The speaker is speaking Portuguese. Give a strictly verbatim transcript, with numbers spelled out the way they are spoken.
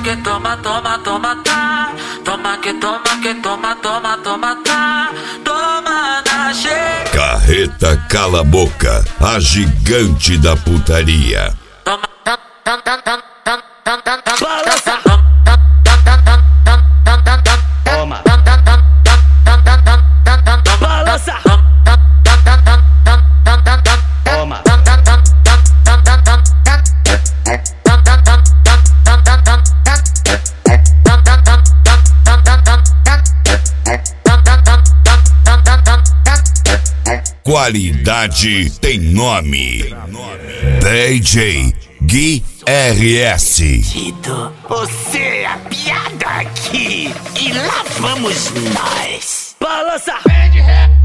que toma, toma, toma, tá. Toma que toma, que toma, toma, toma, tá. Toma na xereca. Carreta Cala a Boca, a gigante da putaria. Toma, tam, tam, tam, tam, tam, tam, tam, tam. Balança. Toma. Balança. Toma. Qualidade tem nome. D J Gui R S. Tito, você é a piada aqui. E lá vamos nós. Balança.